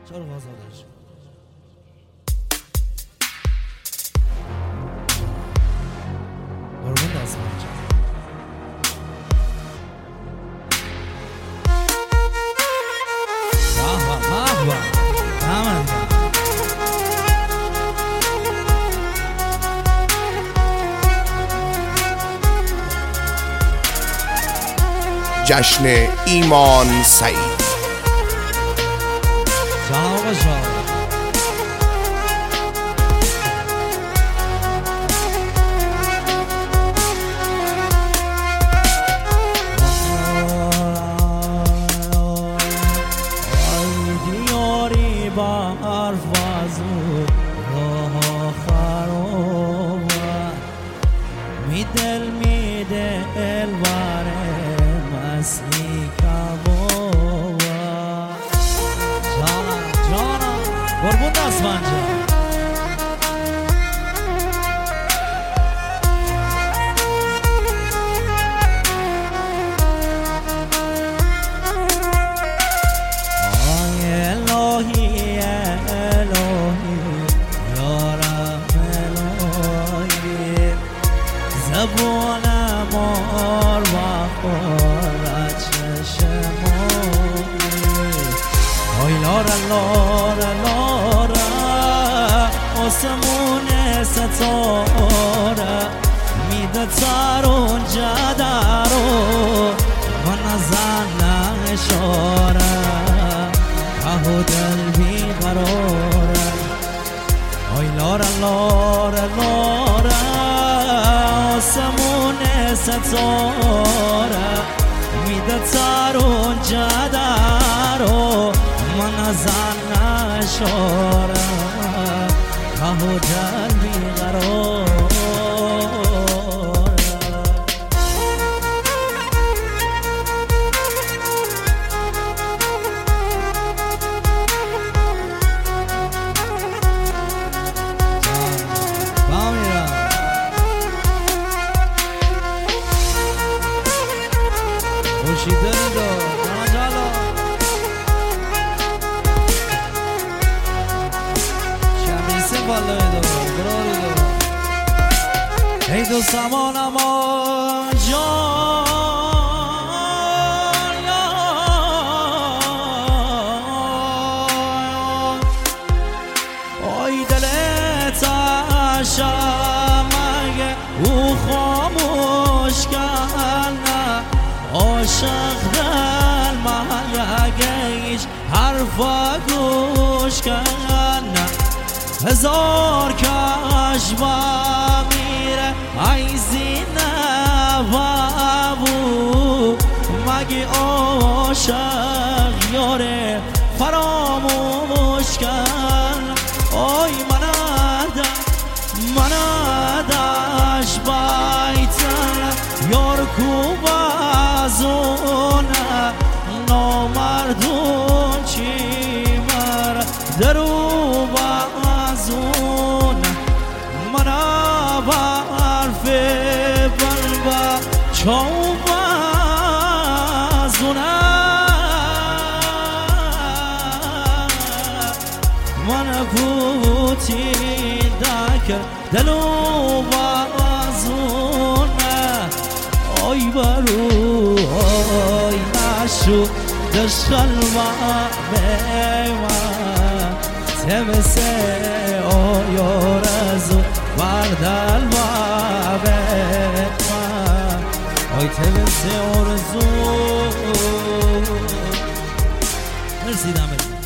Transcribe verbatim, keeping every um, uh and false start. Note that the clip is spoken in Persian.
چرا غزالش قربون دست من جشن ایمان سعید جناب شاه دیاری با حرف وزود راه خراب می دل می دل باره مسیح کبابا جانم جانم قربون دست من جان الهی الهی یا رب الهی زبون مار و خورد چشمانی آی لارا لارا لارا آسمون ستاره میده تارون جدارو و نزن اشاره که دل بیقراره آی لارا لارا لارا آسمون ستاره میده تارون جدارو من زن اشاره که دل بیقراره Ushidendo, Namajalo Shamise Balloido, Glorido Hey do Samonam John Oy dilet ashamage u khamosh kana عاشق دل مهیگیش حرفا گوش کنه هزار کش با میره ای زینه بابو مگی عاشق یاره فراموش کن آی منادا مناداش بایتن یار کوبا زونه نامردون چی مر درو بازونه منا با حرف بلبا چاو بازونه من بوتی دکر دلو بازونه آی برو آی نشو دشخل ما بیما تمسه آیا رزو بردل ما بیما آی تمسه آرزو مرسی دمه